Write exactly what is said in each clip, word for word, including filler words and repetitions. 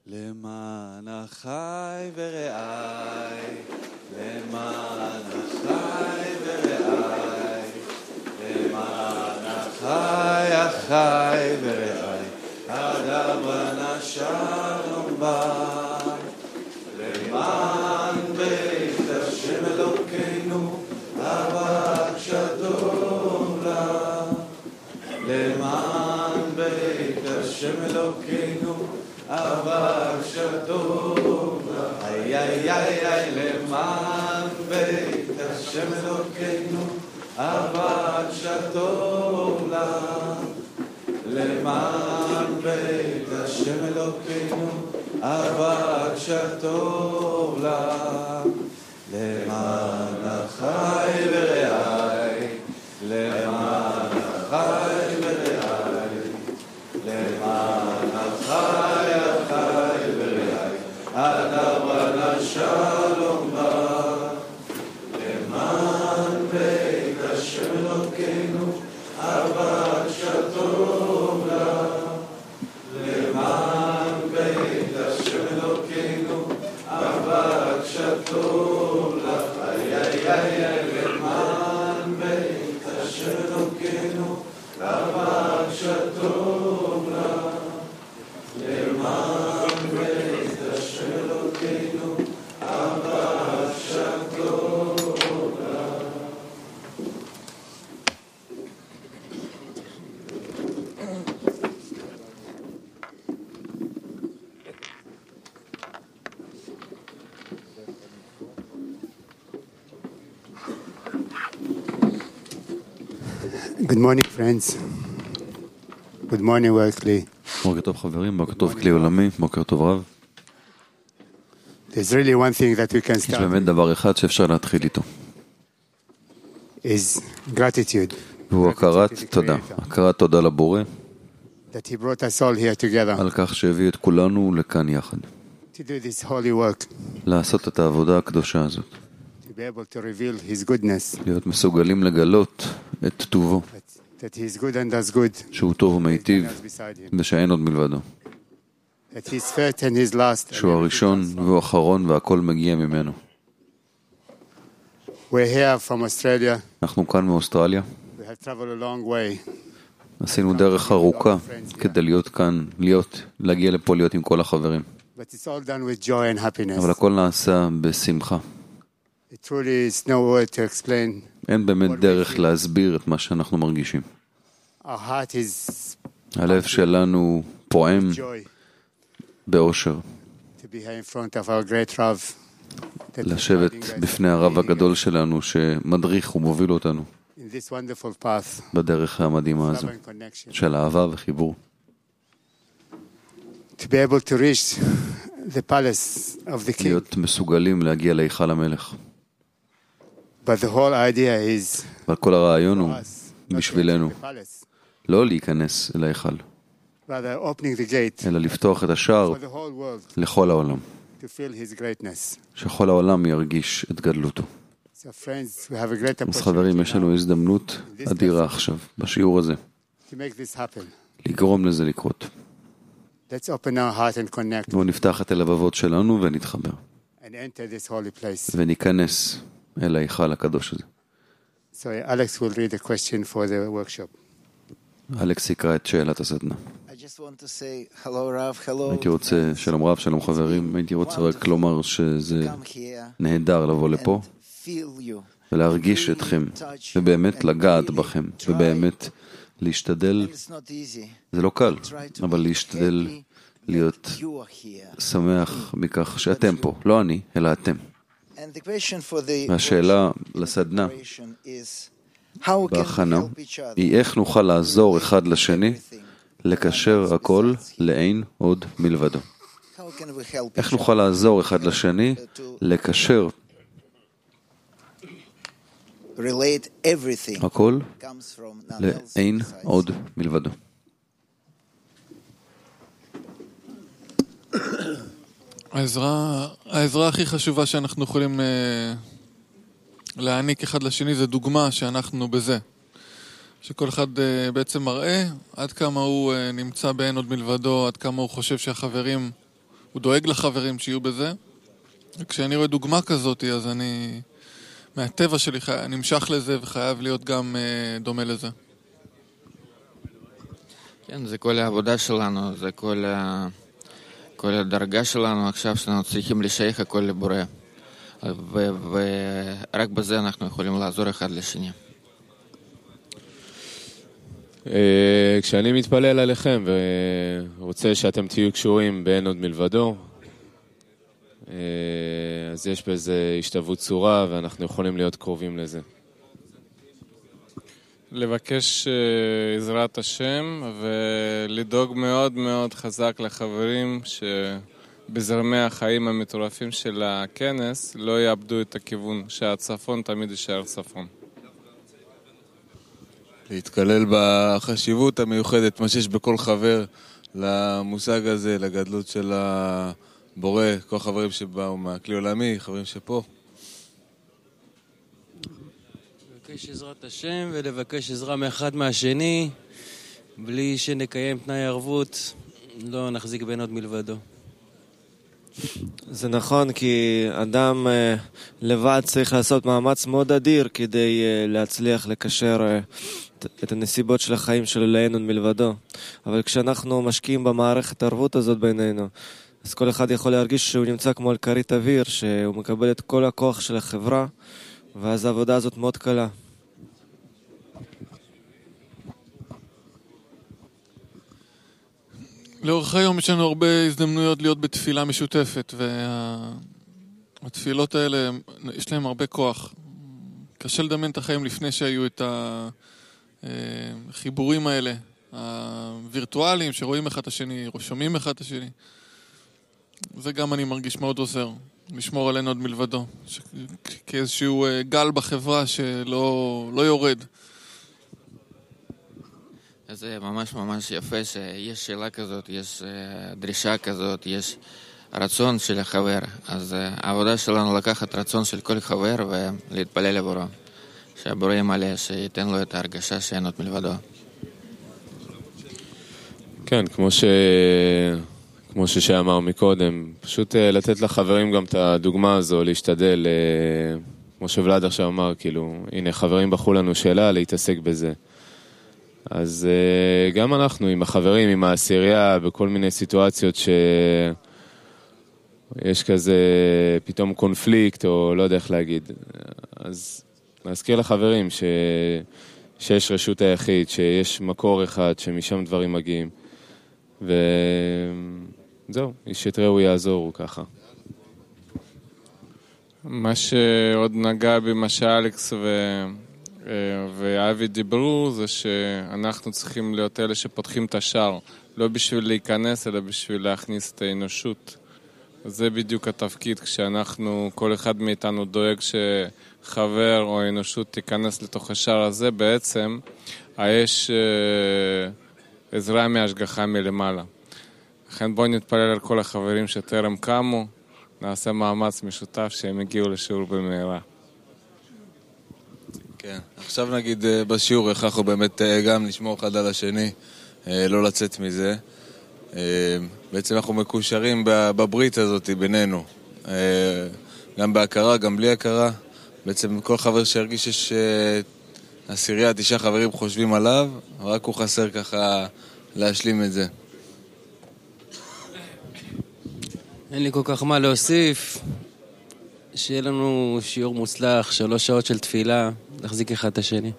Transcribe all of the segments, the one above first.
למען אחי ורעי, למען אחי ורעי, למען אחי אחי ורעי, אדברה שלום בא. למען בית השם אלוקינו, אבקשה טובה. למען בית השם אלוקינו, אבקשה טובה. איי איי איי איי, למען בית השם אלוקינו, אבקשה טובה. למען בית השם אלוקינו, אבקשה טובה. למען אחי ורעי, למען אחי ורעי, למען אחי אחי ורעי, אדברה שלום בא. למען בית השם אלוקינו, אבקשה טובה. למען בית השם אלוקינו, אבקשה טובה. איי איי איי איי, למען בית השם אלוקינו, אבקשה טובה. למען בית השם אלוקינו, אבקשה טובה. Good morning, friends. Good morning, Berkeley. בוקר טוב חברים, בוקר טוב כלי עולמי, בוקר טוב רב. There's really one thing that we can יש start באמת דבר אחד שאפשר להתחיל איתו, is gratitude. והוא הכרת תודה, הכרת תודה לבורא, That he brought us all here together על כך שהביא את כולנו לכאן יחד, to do this holy work, לעשות את העבודה הקדושה הזאת, to be able to reveal his goodness, להיות מסוגלים לגלות את טובו, that, that he is good and does good, שהוא טוב ומיטיב, and us beside him. ושאין עוד מלבדו, That he is first and his last. שהוא הראשון והוא האחרון והכל מגיע ממנו. We're here from Australia. אנחנו כאן מאוסטרליה, We have traveled a long way. עשינו דרך ארוכה כדי להיות כאן, להיות, להגיע לפה להיות עם כל החברים, But it's all done with joy and happiness. אבל הכל נעשה בשמחה. It truly is no word to explain. אין באמת דרך להסביר את מה שאנחנו מרגישים. Our heart is הלב שלנו פועם joy באושר, to be here in front of our great Rav. that is לשבת guiding us בפני and הרב leading us הגדול שלנו שמדריך ומוביל אותנו in this wonderful path בדרך המדהימה of הזו love and connection. של אהבה וחיבור. To be able to reach the palace of the king. להיות מסוגלים להגיע להיכל המלך. But the whole idea is אבל כל הרעיון for הוא us not בשבילנו to enter the palace, לא להיכנס אל ההיכל, rather opening the gate אלא לפתוח את השער for the whole world לכל העולם, to feel his greatness. שכל העולם ירגיש את גדלותו. So friends, we have a great אז חברים, יש לנו opportunity הזדמנות אדירה עכשיו, בשיעור הזה, now to make this happen. לגרום לזה לקרות. Let's open our heart and connect בואו נפתח את הלבבות שלנו ונתחבר, and enter this holy place. וניכנס אל ההיכל הקדוש הזה. So Alex will read a question for the workshop. אלכס יקרא את שאלת הסדנה. I just want to say hello Rav, hello. הייתי רוצה, שלום רב, שלום חברים, הייתי רוצה רק לומר שזה Come here נהדר לבוא לפה and feel you. ולהרגיש אתכם, ובאמת לגעת בכם, ובאמת להשתדל, And it's not easy. זה לא קל, Try to אבל be להשתדל happy להיות that you are here. שמח מכך שאתם פה, לא אני, אלא אתם. And the question for the והשאלה workshop לסדנה preparation is how can we בהכנה help each other היא איך נוכל לעזור אחד לשני everything? לקשר הכל לאין עוד מלבדו. How can we help איך each נוכל לעזור אחד לשני other to לקשר relate everything הכל comes from none else לאין besides עוד מלבדו. העזרה, העזרה הכי חשובה שאנחנו יכולים אה, להעניק אחד לשני זה דוגמה שאנחנו בזה. שכל אחד אה, בעצם מראה עד כמה הוא אה, נמצא באין עוד מלבדו, עד כמה הוא חושב שהחברים הוא דואג לחברים שיהיו בזה. וכשאני רואה דוגמה כזאת, אז אני, מהטבע שלי, נמשך לזה וחייב להיות גם דומה לזה. כן, זה כל העבודה שלנו, זה כל, ה... כל הדרגה שלנו עכשיו שאנחנו צריכים לשייך הכל לבורא. ו... ורק בזה אנחנו יכולים לעזור אחד לשני. כשאני מתפלל עליכם ורוצה שאתם תהיו קשורים באין עוד מלבדו, אז יש בזה השתוות צורה ואנחנו יכולים להיות קרובים לזה. לבקש עזרת השם ולדאוג מאוד מאוד חזק לחברים שבזרמי החיים המטורפים של הכנס לא יאבדו את הכיוון, שהצפון תמיד יישאר צפון. להתקלל בחשיבות המיוחדת, מה שיש בכל חבר למושג הזה, לגדלות של הבורא, כל חברים שבאו מהכלי עולמי, חברים שפה. לבקש עזרת השם ולבקש עזרה מאחד מהשני, בלי שנקיים תנאי ערבות, לא נחזיק בין עוד מלבדו. זה נכון, כי אדם לבד צריך לעשות מאמץ מאוד אדיר כדי להצליח לקשר את הנסיבות של החיים שלו לאין עוד מלבדו. אבל כשאנחנו משקיעים במערכת הערבות הזאת בינינו, אז כל אחד יכול להרגיש שהוא נמצא כמו על כרית אוויר, שהוא מקבל את כל הכוח של החברה, ואז העבודה הזאת מאוד קלה. לאורך היום יש לנו הרבה הזדמנויות להיות בתפילה משותפת, והתפילות האלה, יש להם הרבה כוח. קשה לדמיין את החיים לפני שהיו את החיבורים האלה, הווירטואליים, שרואים אחד את השני, שומעים אחד את השני. זה גם אני מרגיש מאוד עוזר, לשמור עלינו עוד מלבדו, כאיזשהו גל בחברה שלא לא יורד. זה ממש ממש יפה שיש שאלה כזאת, יש דרישה כזאת, יש רצון של החבר. אז העבודה שלנו לקחת רצון של כל חבר ולהתפלל לבורא, שהבורא ימלא, שייתן לו את ההרגשה שאין עוד מלבדו. כן, כמו ש... כמו שאמר מקודם, פשוט לתת לחברים גם את הדוגמה הזו, להשתדל, כמו שוולד עכשיו אמר, כאילו, הנה חברים בחרו לנו שאלה, להתעסק בזה. אז גם אנחנו עם החברים, עם העשירייה, בכל מיני סיטואציות שיש כזה פתאום קונפליקט, או לא יודע איך להגיד. אז להזכיר לחברים ש... שיש רשות היחיד, שיש מקור אחד, שמשם דברים מגיעים. וזהו, איש את רעהו יעזור ככה. מה שעוד נגע במה שאלכס ו... ואבי דיברו, זה שאנחנו צריכים להיות אלה שפותחים את השער, לא בשביל להיכנס, אלא בשביל להכניס את האנושות. זה בדיוק התפקיד, כשאנחנו, כל אחד מאיתנו דואג שחבר או האנושות תיכנס לתוך השער הזה, בעצם יש עזרה מהשגחה מלמעלה. לכן בואו נתפלל על כל החברים שטרם קמו, נעשה מאמץ משותף שהם יגיעו לשיעור במהרה. כן, עכשיו נגיד בשיעור איך אנחנו באמת גם נשמור אחד על השני, לא לצאת מזה. בעצם אנחנו מקושרים בברית הזאת בינינו, גם בהכרה, גם בלי הכרה. בעצם כל חבר שהרגיש שיש עשירייה, תשעה חברים חושבים עליו, רק הוא חסר ככה להשלים את זה. אין לי כל כך מה להוסיף. שיהיה לנו שיעור מוצלח, שלוש שעות של תפילה, להחזיק אחד את השני.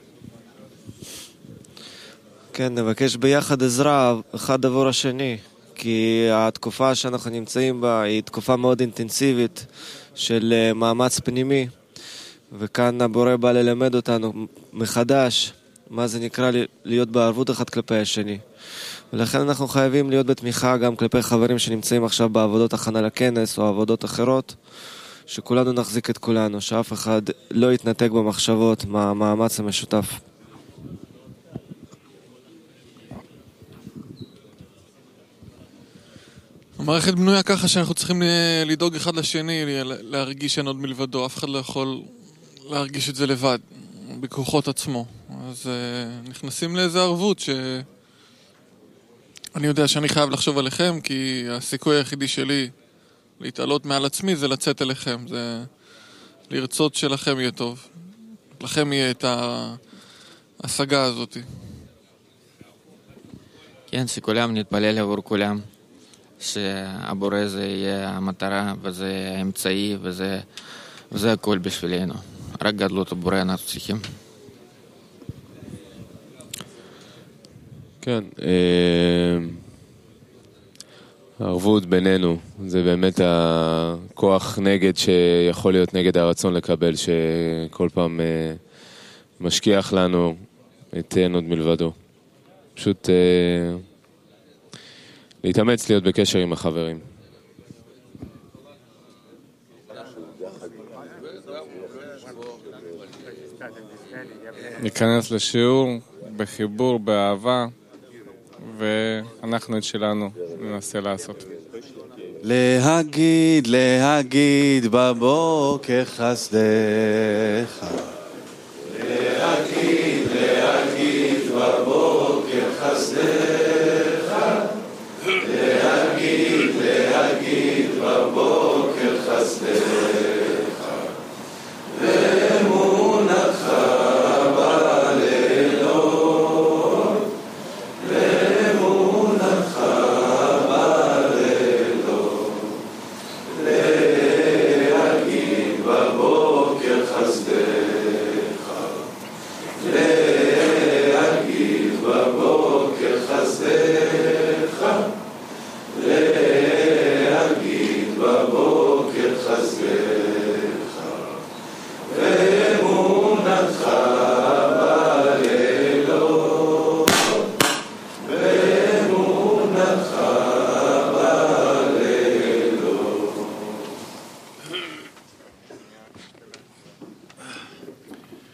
כן, נבקש ביחד עזרה אחד עבור השני, כי התקופה שאנחנו נמצאים בה היא תקופה מאוד אינטנסיבית של מאמץ פנימי, וכאן הבורא בא ללמד אותנו מחדש מה זה נקרא להיות בערבות אחד כלפי השני. ולכן אנחנו חייבים להיות בתמיכה גם כלפי חברים שנמצאים עכשיו בעבודות הכנה לכנס או עבודות אחרות, שכולנו נחזיק את כולנו, שאף אחד לא יתנתק במחשבות מהמאמץ המשותף. המערכת בנויה ככה שאנחנו צריכים לדאוג אחד לשני, להרגיש שאין עוד מלבדו, אף אחד לא יכול להרגיש את זה לבד, בכוחות עצמו. אז נכנסים לאיזו ערבות ש... אני יודע שאני חייב לחשוב עליכם, כי הסיכוי היחידי שלי להתעלות מעל עצמי זה לצאת אליכם, זה לרצות שלכם יהיה טוב. לכם יהיה את ההשגה הזאת. כן, שכולם נתפלל עבור כולם, שהבורא זה יהיה המטרה וזה האמצעי וזה, וזה הכל בשבילנו. רק גדלות הבורא אנחנו צריכים. כן, הערבות בינינו זה באמת הכוח נגד שיכול להיות נגד הרצון לקבל, שכל פעם משכיח לנו את אין עוד מלבדו. פשוט להתאמץ להיות בקשר עם החברים. ניכנס לשיעור בחיבור, באהבה, ואנחנו את שלנו ננסה לעשות. להגיד, להגיד בבוקר חסדך. להגיד, להגיד בבוקר חסדך.